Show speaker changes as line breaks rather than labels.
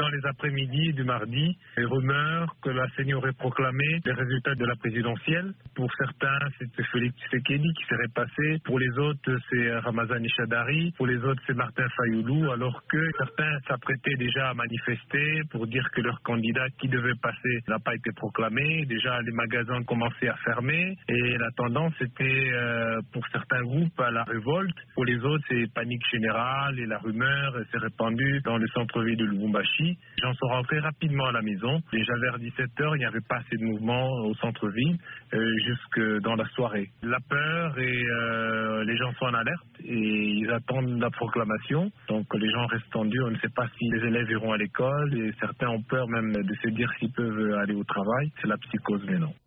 Dans les après-midi du mardi, les rumeurs que la CENI aurait proclamé les résultats de la présidentielle. Pour certains, c'était Félix Tshisekedi qui serait passé. Pour les autres, c'est Ramazani Shadari. Pour les autres, c'est Martin Fayoulou. Alors que certains s'apprêtaient déjà à manifester pour dire que leur candidat qui devait passer n'a pas été proclamé. Déjà, les magasins commençaient à fermer. Et la tendance était, pour certains groupes, à la révolte. Pour les autres, c'est panique générale et la rumeur s'est répandue dans le centre-ville de Lubumbashi. Les gens sont rentrés rapidement à la maison. Déjà vers 17h, il n'y avait pas assez de mouvement au centre-ville jusque dans la soirée. La peur et les gens sont en alerte et ils attendent la proclamation. Donc les gens restent tendus. On ne sait pas si les élèves iront à l'école et certains ont peur même de se dire s'ils peuvent aller au travail. C'est la psychose maintenant.